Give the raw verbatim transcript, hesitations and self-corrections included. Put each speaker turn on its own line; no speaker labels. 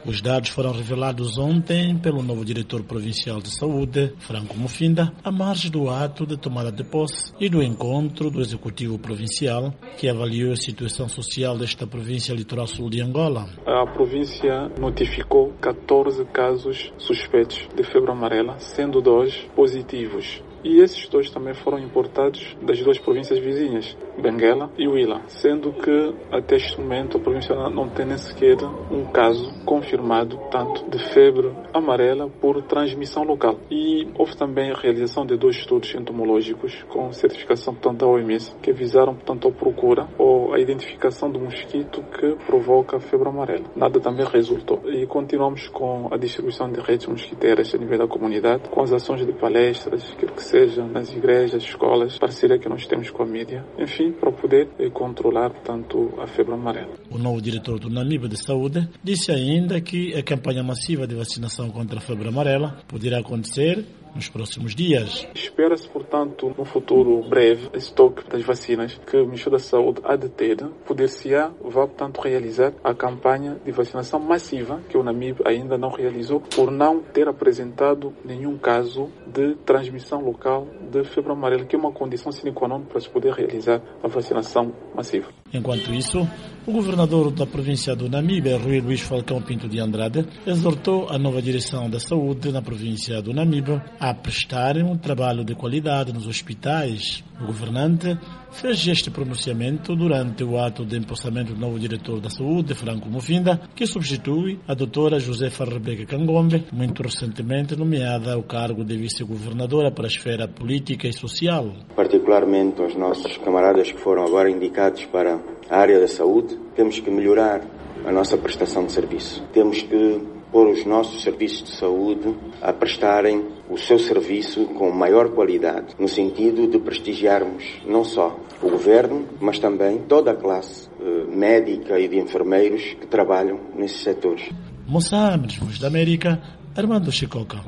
Os dados foram revelados ontem pelo novo diretor provincial de saúde, Franco Mufinda, à margem do ato de tomada de posse e do encontro do Executivo Provincial, que avaliou a situação social desta província litoral sul de Angola.
A província notificou catorze casos suspeitos de febre amarela, sendo dois positivos. E esses dois também foram importados das duas províncias vizinhas, Benguela e Huila, sendo que até este momento a província não tem nem sequer um caso confirmado, tanto de febre amarela por transmissão local. E houve também a realização de dois estudos entomológicos com certificação, portanto, da O M S, que visaram, portanto, a procura ou a identificação do mosquito que provoca a febre amarela. Nada também resultou. E continuamos com a distribuição de redes mosquiteiras a nível da comunidade, com as ações de palestras, que seja nas igrejas, escolas, parceria que nós temos com a mídia, enfim, para poder controlar, portanto, a febre amarela.
O novo diretor do Namibe de Saúde disse ainda que a campanha massiva de vacinação contra a febre amarela poderá acontecer nos próximos dias.
Espera-se, portanto, no futuro breve, o estoque das vacinas que o Ministério da Saúde há de ter, poder-se-á, vai, portanto, realizar a campanha de vacinação massiva que o Namibe ainda não realizou, por não ter apresentado nenhum caso de transmissão local de febre amarela, que é uma condição sine qua non para se poder realizar a vacinação massiva.
Enquanto isso, o governador da província do Namibe, Rui Luís Falcão Pinto de Andrade, exortou a nova direção da saúde na província do Namibe a prestar um trabalho de qualidade nos hospitais. O governante fez este pronunciamento durante o ato de empossamento do novo diretor da saúde, Franco Mufinda, que substitui a doutora Josefa Rebeca Cangombe, muito recentemente nomeada ao cargo de vice-governadora para a esfera política e social.
Particularmente aos nossos camaradas que foram agora indicados para a área da saúde, temos que melhorar a nossa prestação de serviço. Temos que pôr os nossos serviços de saúde a prestarem o seu serviço com maior qualidade, no sentido de prestigiarmos não só o governo, mas também toda a classe eh, médica e de enfermeiros que trabalham nesses setores.
Moçambique, Voz da América, Armando Chicoca.